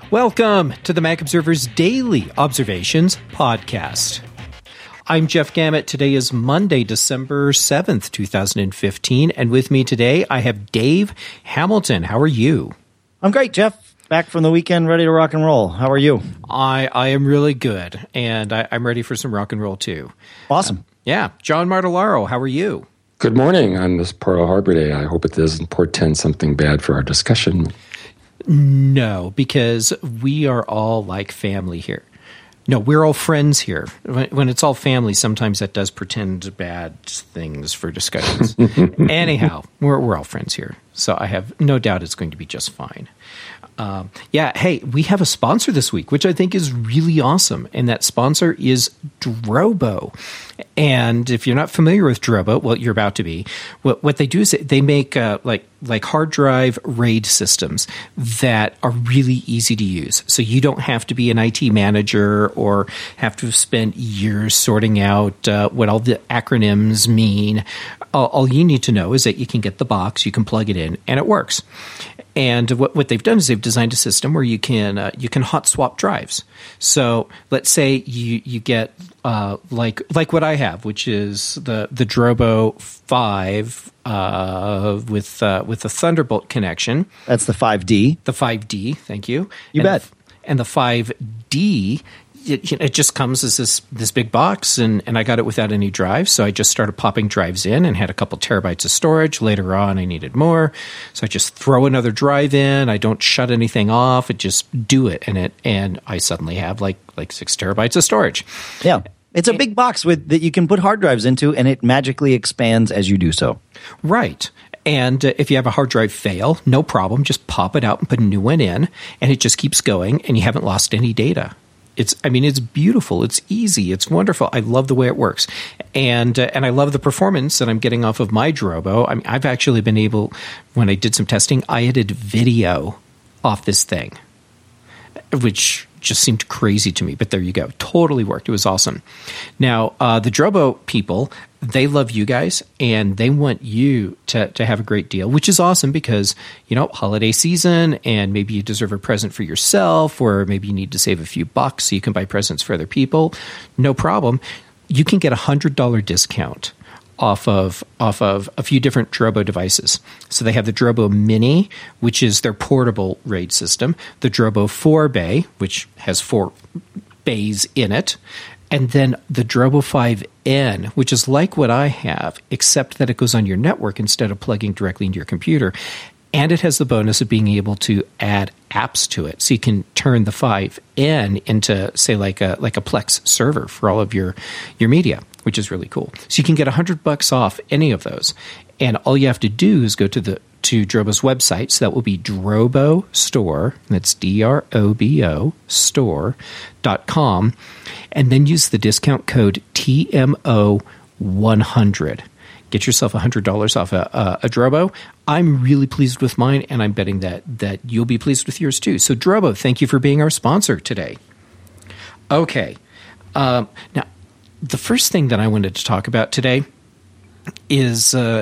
Welcome to the Mac Observer's Daily Observations Podcast. I'm Jeff Gamet. Today is Monday, December 7th, 2015. And with me today, I have Dave Hamilton. How are you? I'm great, Jeff. Back from the weekend, ready to rock and roll. How are you? I am really good, and I'm ready for some rock and roll, too. Awesome. Yeah. John Martellaro, how are you? Good morning on this Pearl Harbor Day. I hope it doesn't portend something bad for our discussion. No, because we are all like family here. No, we're all friends here. When it's all family, sometimes that does pretend bad things for discussions. Anyhow, we're all friends here, so I have no doubt it's going to be just fine. Hey, we have a sponsor this week, which I think is really awesome, and that sponsor is Drobo. And if you're not familiar with Drobo, well, you're about to be. What they do is they make like hard drive RAID systems that are really easy to use. So you don't have to be an IT manager or have to have spent years sorting out what all the acronyms mean. All you need to know is that you can get the box, you can plug it in, and it works. And what they've done is they've designed a system where you can hot swap drives. So let's say you get like what I have, which is the Drobo 5 with a Thunderbolt connection. That's the 5D. The 5D, thank you. You bet. And the 5D. It just comes as this big box, and I got it without any drives, so I just started popping drives in and had a couple terabytes of storage. Later on, I needed more, so I just throw another drive in. I don't shut anything off. I just do it, and I suddenly have like 6 terabytes of storage. Yeah, it's a big box that you can put hard drives into, and it magically expands as you do so. Right. And if you have a hard drive fail, no problem. Just pop it out and put a new one in, and it just keeps going, and you haven't lost any data. It's beautiful. It's easy. It's wonderful. I love the way it works, and I love the performance that I'm getting off of my Drobo. I mean, I've actually been able, when I did some testing, I edited video off this thing, which just seemed crazy to me. But there you go. Totally worked. It was awesome. Now, the Drobo people, they love you guys, and they want you to have a great deal, which is awesome because, holiday season, and maybe you deserve a present for yourself, or maybe you need to save a few bucks so you can buy presents for other people. No problem. You can get $100 discount off of a few different Drobo devices. So they have the Drobo Mini, which is their portable RAID system, the Drobo 4-bay, which has 4 bays in it, and then the Drobo 5N, which is like what I have, except that it goes on your network instead of plugging directly into your computer. And it has the bonus of being able to add apps to it. So you can turn the 5N into, say, like a Plex server for all of your media, which is really cool. So you can get $100 off any of those. And all you have to do is go to Drobo's website. So that will be Drobo Store. That's DROBO store.com. And then use the discount code TMO100. Get yourself $100 off a Drobo. I'm really pleased with mine, and I'm betting that you'll be pleased with yours too. So Drobo, thank you for being our sponsor today. Okay. Now, the first thing that I wanted to talk about today is I'll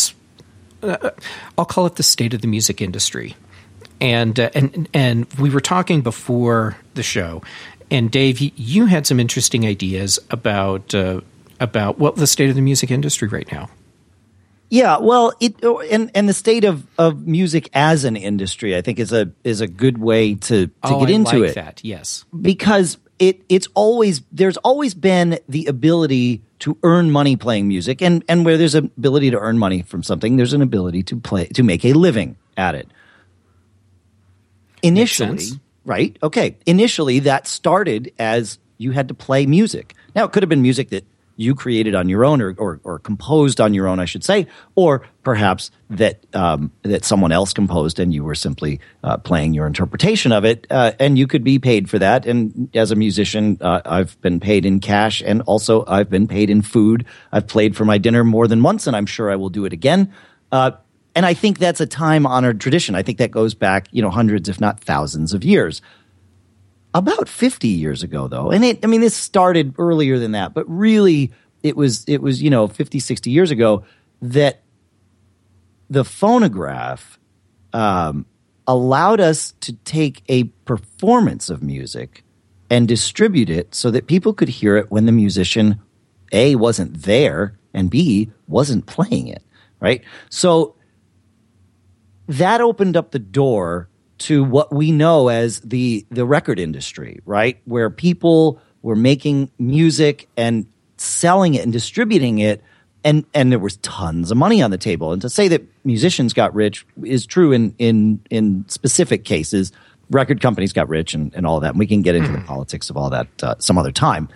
call it the state of the music industry. And we were talking before the show, and Dave, you had some interesting ideas about what the state of the music industry right now. Yeah, well, and the state of music as an industry, I think is a good way to get into it. That, yes, because there's always been the ability to earn money playing music, and where there's an ability to earn money from something, there's an ability to make a living at it. Initially, right? Okay. Initially, that started as you had to play music. Now, it could have been music that you created on your own or composed on your own, I should say, or perhaps that someone else composed and you were simply playing your interpretation of it, and you could be paid for that. And as a musician, I've been paid in cash, and also I've been paid in food. I've played for my dinner more than once, and I'm sure I will do it again. And I think that's a time-honored tradition. I think that goes back, hundreds, if not thousands of years. About 50 years ago, though, and this started earlier than that, but really it was 50, 60 years ago that the phonograph allowed us to take a performance of music and distribute it so that people could hear it when the musician, A, wasn't there, and B, wasn't playing it, right? So that opened up the door to what we know as the record industry, right? Where people were making music and selling it and distributing it, and there was tons of money on the table. And to say that musicians got rich is true in specific cases. Record companies got rich and all of that. And we can get into the politics of all that some other time.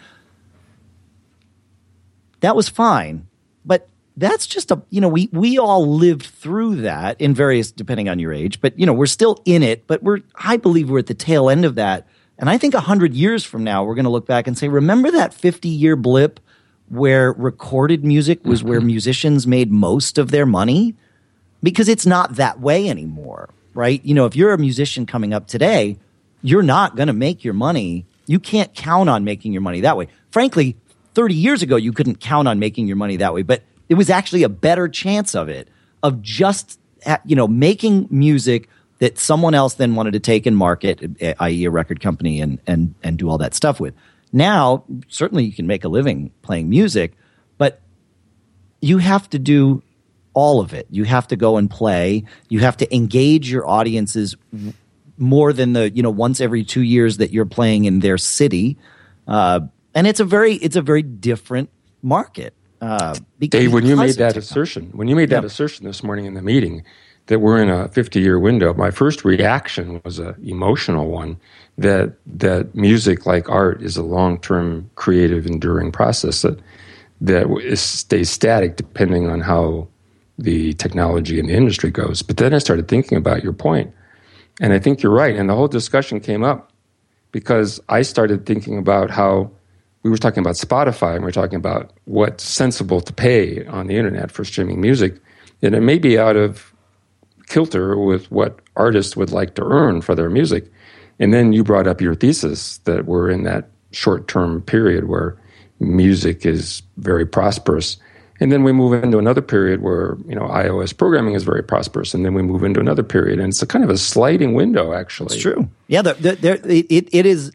That was fine, but that's just we all lived through that in various, depending on your age, but we're still in it, but I believe we're at the tail end of that. And I think 100 years from now, we're going to look back and say, remember that 50-year blip where recorded music was where musicians made most of their money? Because it's not that way anymore, right? If you're a musician coming up today, you're not going to make your money. You can't count on making your money that way. Frankly, 30 years ago, you couldn't count on making your money that way, but it was actually a better chance of it, of just, making music that someone else then wanted to take and market, i.e. a record company, and do all that stuff with. Now, certainly you can make a living playing music, but you have to do all of it. You have to go and play. You have to engage your audiences more than the, once every 2 years that you're playing in their city. And it's a very different market. Dave, when you made that assertion this morning in the meeting that we're in a 50-year window, my first reaction was an emotional one, that music, like art, is a long-term, creative, enduring process that stays static depending on how the technology and the industry goes. But then I started thinking about your point, and I think you're right. And the whole discussion came up because I started thinking about how we were talking about Spotify, and we were talking about what's sensible to pay on the internet for streaming music, and it may be out of kilter with what artists would like to earn for their music. And then you brought up your thesis that we're in that short-term period where music is very prosperous. And then we move into another period where, iOS programming is very prosperous. And then we move into another period. And it's a kind of a sliding window, actually. It's true. Yeah, it is.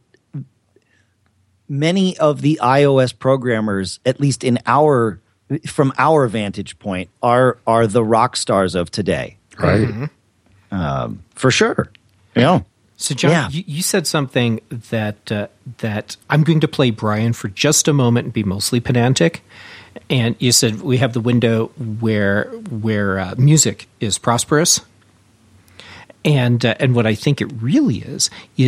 Many of the iOS programmers, at least from our vantage point, are the rock stars of today. Right. For sure. So, John, you said something that I'm going to play Brian for just a moment and be mostly pedantic. And you said we have the window where music is prosperous. And what I think it really is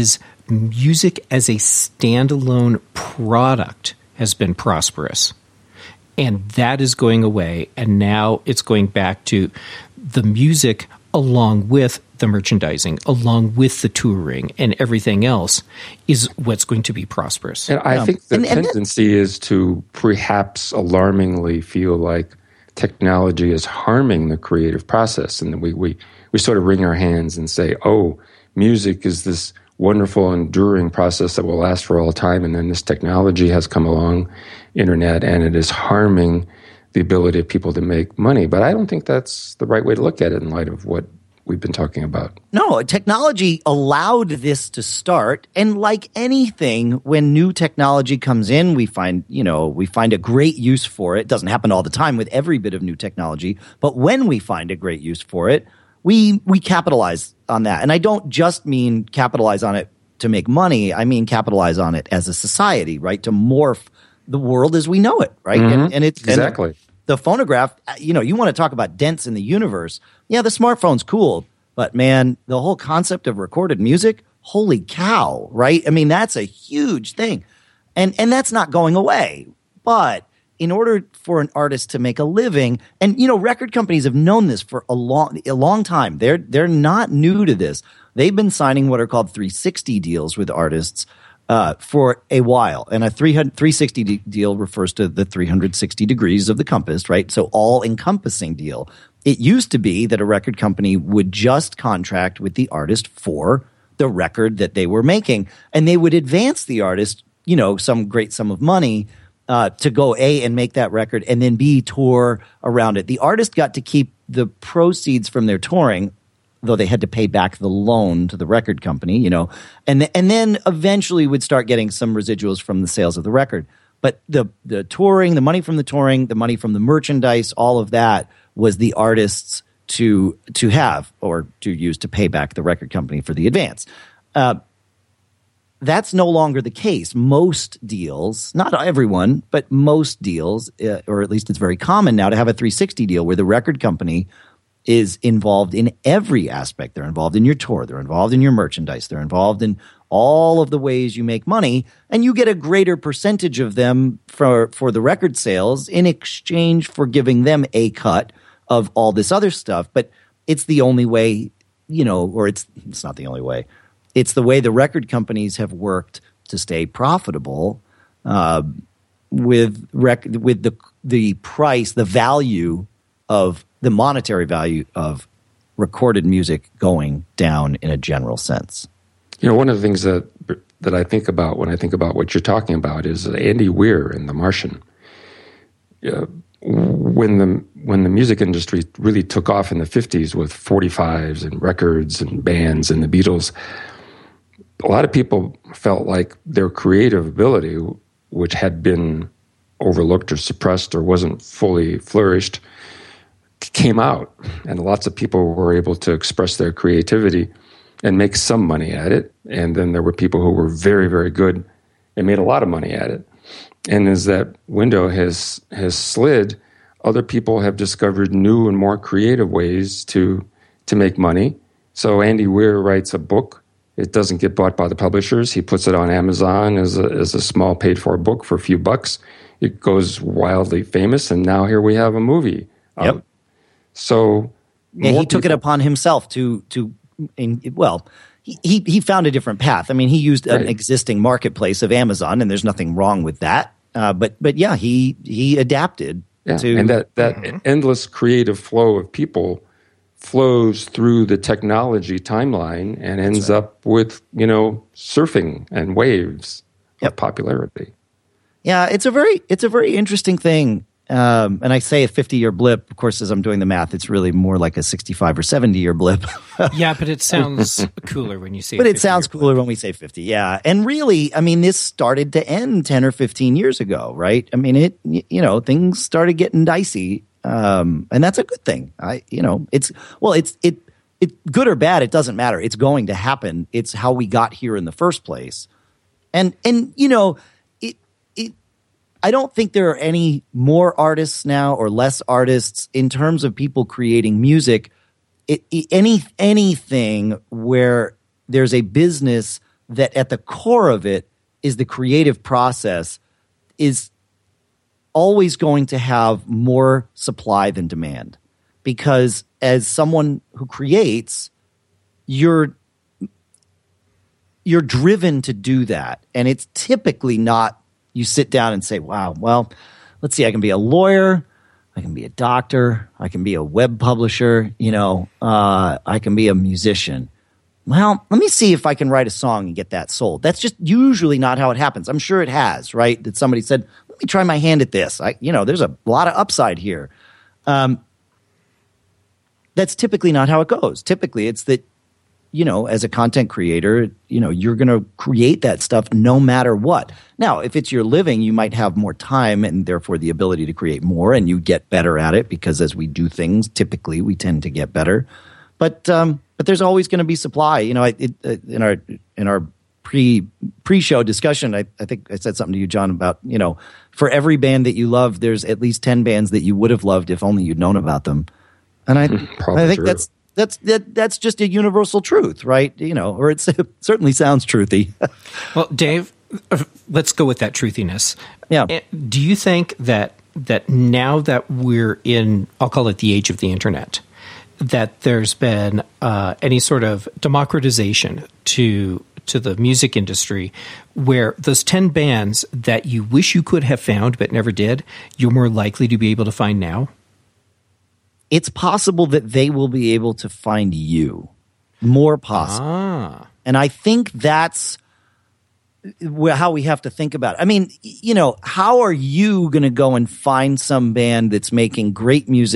music as a standalone product has been prosperous. And that is going away. And now it's going back to the music along with the merchandising, along with the touring and everything else is what's going to be prosperous. And I think the tendency is to perhaps alarmingly feel like technology is harming the creative process. And we sort of wring our hands and say, oh, music is this wonderful, enduring process that will last for all time. And then this technology has come along, internet, and it is harming the ability of people to make money. But I don't think that's the right way to look at it in light of what we've been talking about. No, technology allowed this to start. And like anything, when new technology comes in, we find a great use for it. It doesn't happen all the time with every bit of new technology. But when we find a great use for it, we capitalize on that. And I don't just mean capitalize on it to make money. I mean capitalize on it as a society, right? To morph the world as we know it, right? Mm-hmm. And it's exactly. And the phonograph, you want to talk about dents in the universe. Yeah, the smartphone's cool, but man, the whole concept of recorded music, holy cow, right? I mean, that's a huge thing. And that's not going away. But in order for an artist to make a living, and record companies have known this for a long time. They're not new to this. They've been signing what are called 360 deals with artists for a while. And a 360 deal refers to the 360 degrees of the compass, right? So all-encompassing deal. It used to be that a record company would just contract with the artist for the record that they were making, and they would advance the artist, some great sum of money to go A, and make that record, and then B, tour around it. The artist got to keep the proceeds from their touring though they had to pay back the loan to the record company, and then eventually would start getting some residuals from the sales of the record. But the touring, the money from the touring, the money from the merchandise, all of that was the artists to have or to use to pay back the record company for the advance. That's no longer the case. Most deals, not everyone, but most deals, or at least it's very common now to have a 360 deal where the record company is involved in every aspect. They're involved in your tour. They're involved in your merchandise. They're involved in all of the ways you make money, and you get a greater percentage of them for the record sales in exchange for giving them a cut of all this other stuff. But it's the only way, or it's not the only way. It's the way the record companies have worked to stay profitable with the price, the value of the monetary value of recorded music going down in a general sense. One of the things that I think about when I think about what you're talking about is Andy Weir in The Martian. When the music industry really took off in the 50s with 45s and records and bands and the Beatles, a lot of people felt like their creative ability, which had been overlooked or suppressed or wasn't fully flourished, came out. And lots of people were able to express their creativity and make some money at it. And then there were people who were very, very good and made a lot of money at it. And as that window has slid, other people have discovered new and more creative ways to make money. So Andy Weir writes a book. It doesn't get bought by the publishers. He puts it on Amazon as a small paid-for book for a few bucks. It goes wildly famous, and now here we have a movie out. Yep. So he took it upon himself to he found a different path. I mean, he used an existing marketplace of Amazon, and there's nothing wrong with that. But yeah, he adapted to, and that endless creative flow of people flows through the technology timeline and ends up with surfing and waves of popularity. Yeah, it's a very interesting thing. And I say a 50-year blip. Of course, as I'm doing the math, it's really more like a 65 or 70-year blip. Yeah, but it sounds cooler when you say. But it sounds cooler when we say 50. Yeah, and really, I mean, this started to end 10 or 15 years ago, right? I mean, things started getting dicey, and that's a good thing. It's good or bad. It doesn't matter. It's going to happen. It's how we got here in the first place, and I don't think there are any more artists now or less artists in terms of people creating music. Anything where there's a business that at the core of it is the creative process is always going to have more supply than demand. Because as someone who creates, you're driven to do that. And it's typically not you sit down and say, wow, well, let's see, I can be a lawyer, I can be a doctor, I can be a web publisher, I can be a musician. Well, let me see if I can write a song and get that sold. That's just usually not how it happens. I'm sure it has, right? That somebody said, let me try my hand at this. There's a lot of upside here. That's typically not how it goes. Typically, it's that, as a content creator, you're going to create that stuff no matter what. Now, if it's your living, you might have more time and therefore the ability to create more, and you get better at it because as we do things, typically we tend to get better. But there's always going to be supply. In our pre-show discussion, I think I said something to you, John, about for every band that you love, there's at least 10 bands that you would have loved if only you'd known about them. And I think true. That's just a universal truth, right? Or it certainly sounds truthy. Well, Dave, let's go with that truthiness. Yeah. Do you think that now that we're in, I'll call it the age of the internet, that there's been any sort of democratization to the music industry where those 10 bands that you wish you could have found but never did, you're more likely to be able to find now? It's possible that they will be able to find you. More possible. And I think that's how we have to think about it. I mean, how are you going to go and find some band that's making great music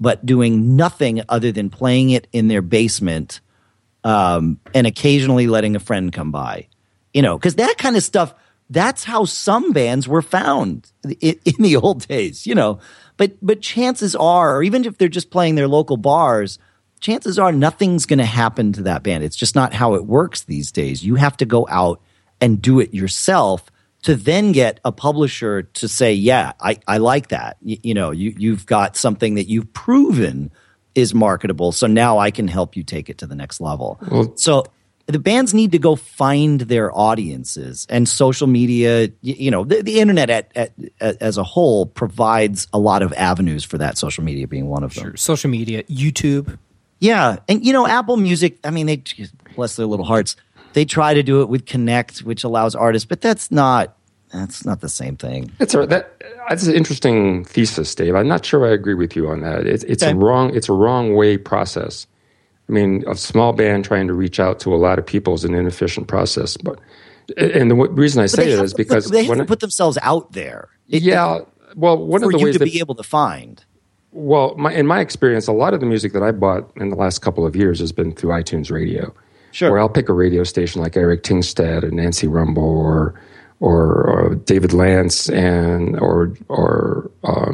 but doing nothing other than playing it in their basement and occasionally letting a friend come by. Because that kind of stuff, that's how some bands were found in the old days, But chances are, or even if they're just playing their local bars, chances are nothing's going to happen to that band. It's just not how it works these days. You have to go out and do it yourself to then get a publisher to say, yeah, I like that. You've got something that you've proven is marketable, so now I can help you take it to the next level. Well, so the bands need to go find their audiences, and social media, the internet as a whole provides a lot of avenues for that, social media being one of them. Sure. Social media, YouTube. Yeah. And, Apple Music, I mean, they, bless their little hearts, they try to do it with Connect, which allows artists, but that's not the same thing. That's an interesting thesis, Dave. I'm not sure I agree with you on that. It's a wrong way process. I mean, a small band trying to reach out to a lot of people is an inefficient process. And the reason I say that is because they have to put themselves out there. One of the ways to be able to find. Well, in my experience, a lot of the music that I bought in the last couple of years has been through iTunes Radio. Sure. Where I'll pick a radio station like Eric Tingstead or Nancy Rumble or David Lance or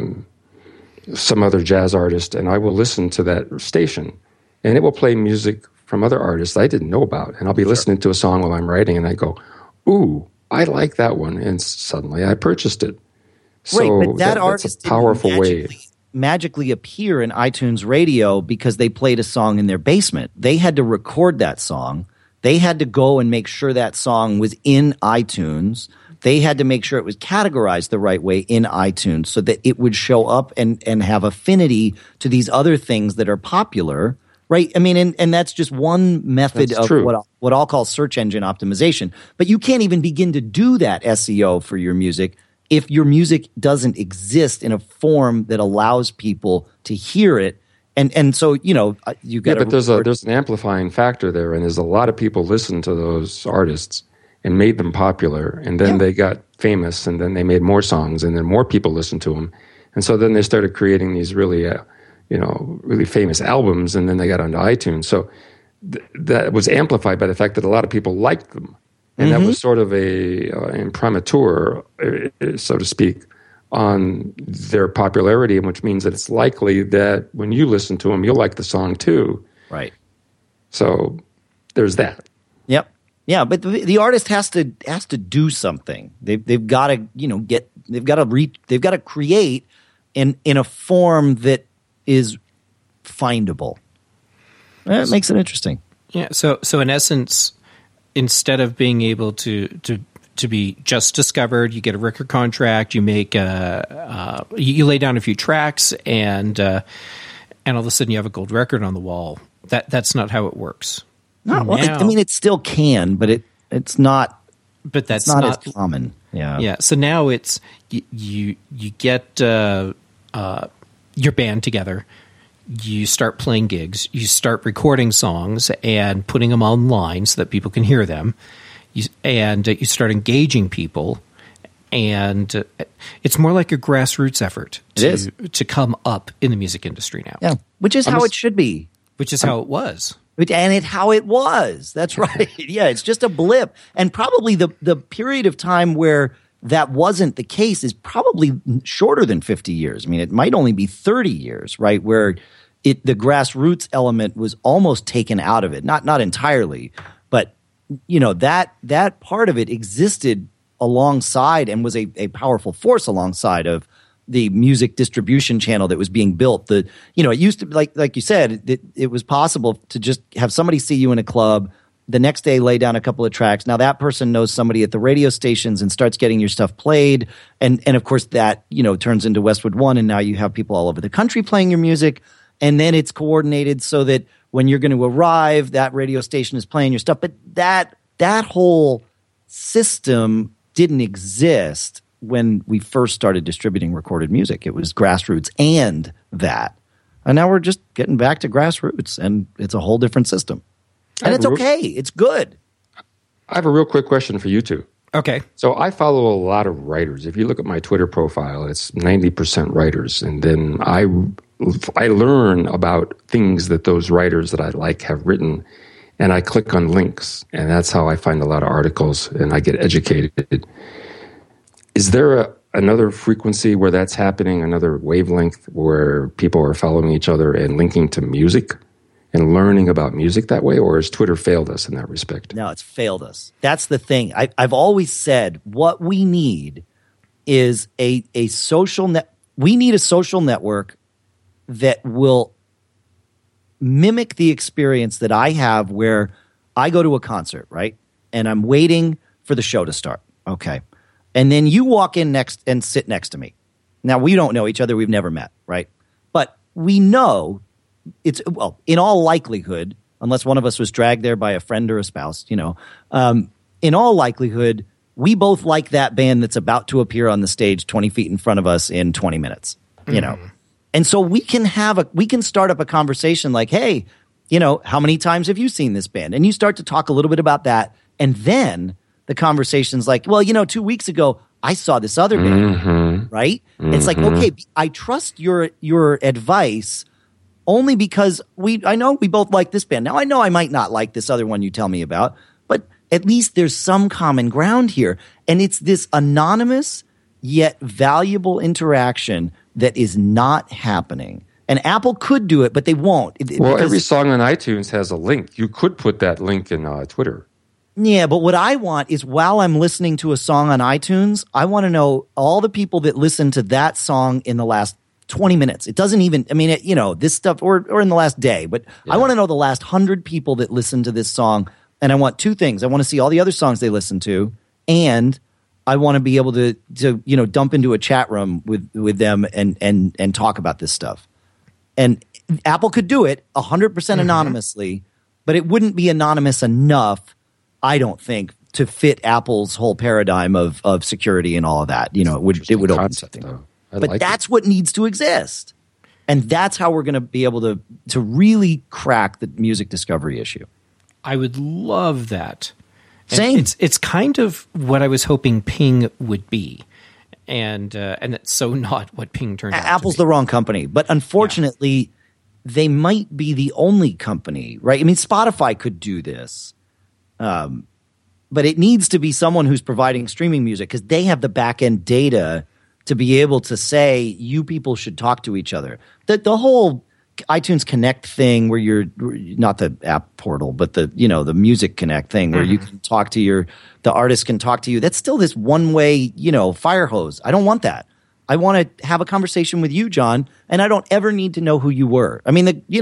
some other jazz artist, and I will listen to that station, and it will play music from other artists I didn't know about, and I'll be listening to a song while I'm writing, and I go, "Ooh, I like that one," and suddenly I purchased it. So but that artist that's a powerful way. Magically appear in iTunes Radio because they played a song in their basement. They had to record that song. They had to go and make sure that song was in iTunes. They had to make sure it was categorized the right way in iTunes so that it would show up and have affinity to these other things that are popular, right? I mean, and that's just one method of what I'll call search engine optimization. But you can't even begin to do that SEO for your music if your music doesn't exist in a form that allows people to hear it. And so, you got to... Yeah, but there's an amplifying factor there, and there's a lot of people listen to those artists and made them popular, and then they got famous, and then they made more songs, and then more people listened to them. And so then they started creating these really, really famous albums, and then they got onto iTunes. So that was amplified by the fact that a lot of people liked them. And that was sort of a imprimatur, so to speak, on their popularity, which means that it's likely that when you listen to them, you'll like the song too. Right. So there's that. Yep. Yeah, but the artist has to do something. They've got to they've got to create in a form that is findable. That makes it interesting. Yeah. So in essence, instead of being able to be just discovered, you get a record contract, you make you lay down a few tracks, and all of a sudden you have a gold record on the wall. That's not how it works. No, I mean it still can, but it's not. But that's not as common. Yeah. Yeah. So now it's you get your band together. You start playing gigs, you start recording songs and putting them online so that people can hear them, you start engaging people, and it's more like a grassroots effort to come up in the music industry now. Yeah, which is how it should be. Which is how it was. And how it was. That's right. Yeah, it's just a blip. And probably the period of time where that wasn't the case is probably shorter than 50 years. I mean, it might only be 30 years, right, where the grassroots element was almost taken out of it. Not entirely, but that part of it existed alongside and was a powerful force alongside of the music distribution channel that was being built. It used to be like you said, it was possible to just have somebody see you in a club, the next day lay down a couple of tracks. Now that person knows somebody at the radio stations and starts getting your stuff played. And of course that, turns into Westwood One, and now you have people all over the country playing your music. And then it's coordinated so that when you're going to arrive, that radio station is playing your stuff. But that whole system didn't exist when we first started distributing recorded music. It was grassroots and that. And now we're just getting back to grassroots, and it's a whole different system. And it's okay. It's good. I have a real quick question for you two. Okay. So I follow a lot of writers. If you look at my Twitter profile, it's 90% writers. And then I learn about things that those writers that I like have written, and I click on links. And that's how I find a lot of articles, and I get educated. Is there another frequency where that's happening, another wavelength where people are following each other and linking to music and learning about music that way, or has Twitter failed us in that respect? No, it's failed us. That's the thing. I've always said what we need is a social net. We need a social network that will mimic the experience that I have where I go to a concert, right? And I'm waiting for the show to start. Okay. And then you walk in next and sit next to me. Now, we don't know each other. We've never met, right? But we know it's, well, in all likelihood, unless one of us was dragged there by a friend or a spouse, in all likelihood, we both like that band that's about to appear on the stage 20 feet in front of us in 20 minutes, you know? And so we can start up a conversation like, hey, how many times have you seen this band? And you start to talk a little bit about that. And then the conversation's like, well, 2 weeks ago, I saw this other band, right? It's like, okay, I trust your advice only because I know we both like this band. Now, I know I might not like this other one you tell me about, but at least there's some common ground here. And it's this anonymous yet valuable interaction that is not happening. And Apple could do it, but they won't. Well, every song on iTunes has a link. You could put that link in Twitter. Yeah, but what I want is while I'm listening to a song on iTunes, I want to know all the people that listened to that song in the last 20 minutes. It doesn't even, this stuff, or in the last day, but yeah. I want to know the last 100 people that listened to this song. And I want two things. I want to see all the other songs they listened to, and I want to be able to dump into a chat room with them and talk about this stuff. And Apple could do it 100% anonymously, but it wouldn't be anonymous enough, I don't think, to fit Apple's whole paradigm of security and all of that. It would open something. But that's what needs to exist. And that's how we're going to be able to really crack the music discovery issue. I would love that. Same. It's kind of what I was hoping Ping would be. And it's so not what Ping turned out to be. Apple's the wrong company. But unfortunately, they might be the only company, right? I mean, Spotify could do this. But it needs to be someone who's providing streaming music because they have the back-end data to be able to say, you people should talk to each other. The whole iTunes Connect thing where you're not the app portal, but the Music Connect thing where you can talk to the artist can talk to you. That's still this one-way, fire hose. I don't want that. I want to have a conversation with you, John, and I don't ever need to know who you were. I mean,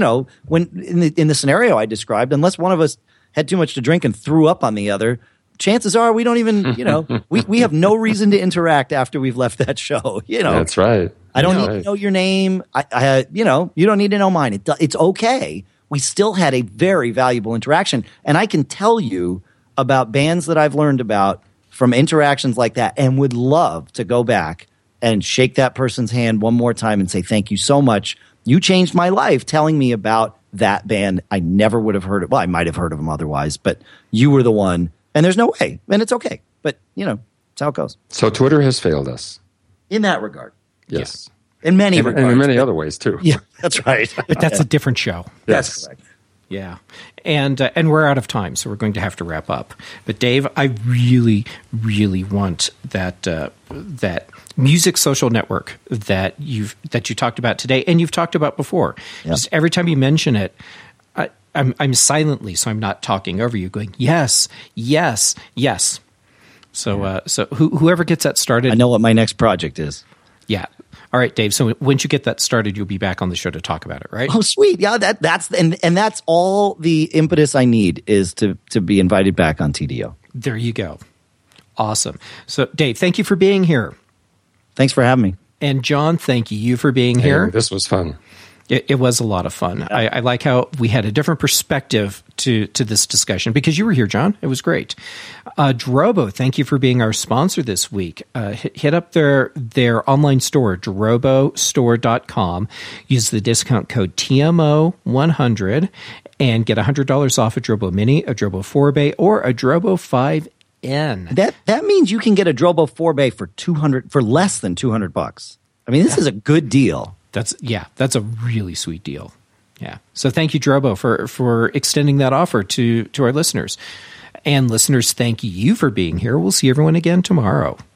when in the scenario I described, unless one of us had too much to drink and threw up on the other, chances are we don't even, we have no reason to interact after we've left that show. That's right. I don't need to know your name. You don't need to know mine. It's okay. We still had a very valuable interaction. And I can tell you about bands that I've learned about from interactions like that and would love to go back and shake that person's hand one more time and say, thank you so much. You changed my life telling me about that band. I never would have heard of. Well, I might have heard of them otherwise, but you were the one. And there's no way. And it's okay. But, it's how it goes. So Twitter has failed us. In that regard. Yes. In many regards. And in many other ways, too. Yeah, that's right. But that's a different show. Yes. That's correct. Yeah. And we're out of time, so we're going to have to wrap up. But Dave, I really, really want that music social network that you talked about today and you've talked about before. Yep. Just every time you mention it, I'm silently, so I'm not talking over you, going, yes, yes, yes. So whoever gets that started. I know what my next project is. Yeah. All right, Dave. So once you get that started, you'll be back on the show to talk about it, right? Oh, sweet. Yeah, that's all the impetus I need is to be invited back on TDO. There you go. Awesome. So, Dave, thank you for being here. Thanks for having me. And John, thank you for being here. This was fun. It was a lot of fun. Yeah. I like how we had a different perspective to this discussion because you were here, John. It was great. Drobo, thank you for being our sponsor this week. Hit up their online store, drobostore.com. Use the discount code TMO100 and get $100 off a Drobo Mini, a Drobo 4-Bay, or a Drobo 5 N. That means you can get a Drobo 4-bay for less than $200. I mean, this is a good deal. That's a really sweet deal. Yeah. So thank you, Drobo, for extending that offer to our listeners. And listeners, thank you for being here. We'll see everyone again tomorrow.